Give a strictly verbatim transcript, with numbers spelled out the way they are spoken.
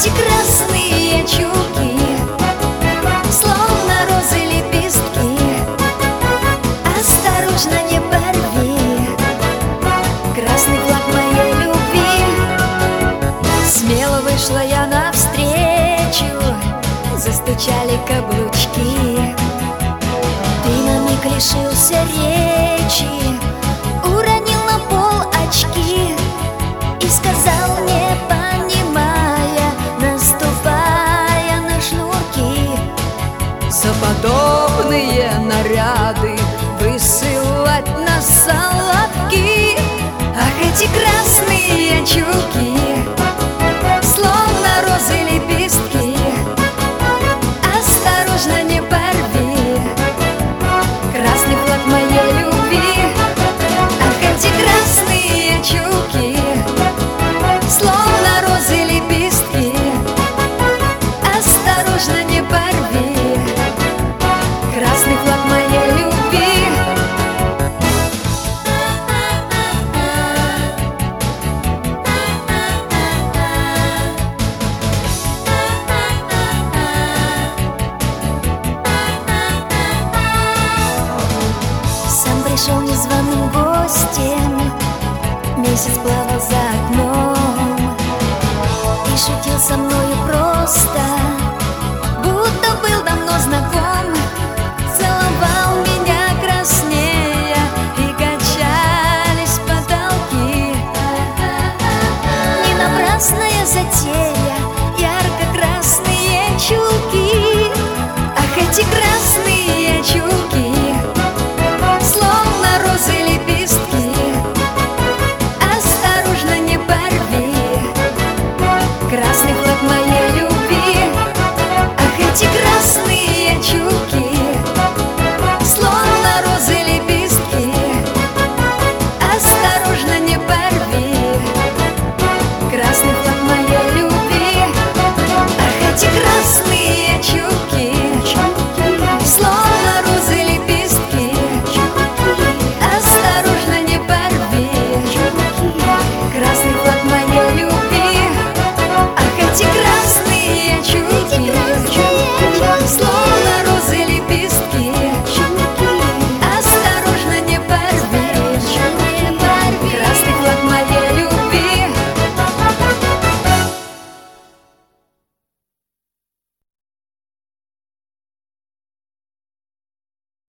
эти красные чулки, словно розы лепестки. Осторожно, не порви красный флаг моей любви. Смело вышла я навстречу, застучали каблучки. Ты на миг лишился речи, уронил на пол очки и сказал, не понимая, наступая на шнурки: за подобные наряды высылать на соловки. ах, эти красные чулки, словно розы лепестки. Осторожно, не порви красный флаг моей любви. Ах, эти красные чулки, словно розы лепестки. Осторожно, не порви красный флаг моей любви. Сам пришел незваным гостем, месяц плавал за окном и шутил со мною просто, будто был давно знаком. Целовал меня краснея, и качались потолки. Не напрасная затея, ярко-красные чулки. Ах, эти красные чулки, словно розы лепестки. Осторожно, не порви красный флаг моей любви. Ах, эти красные чулки,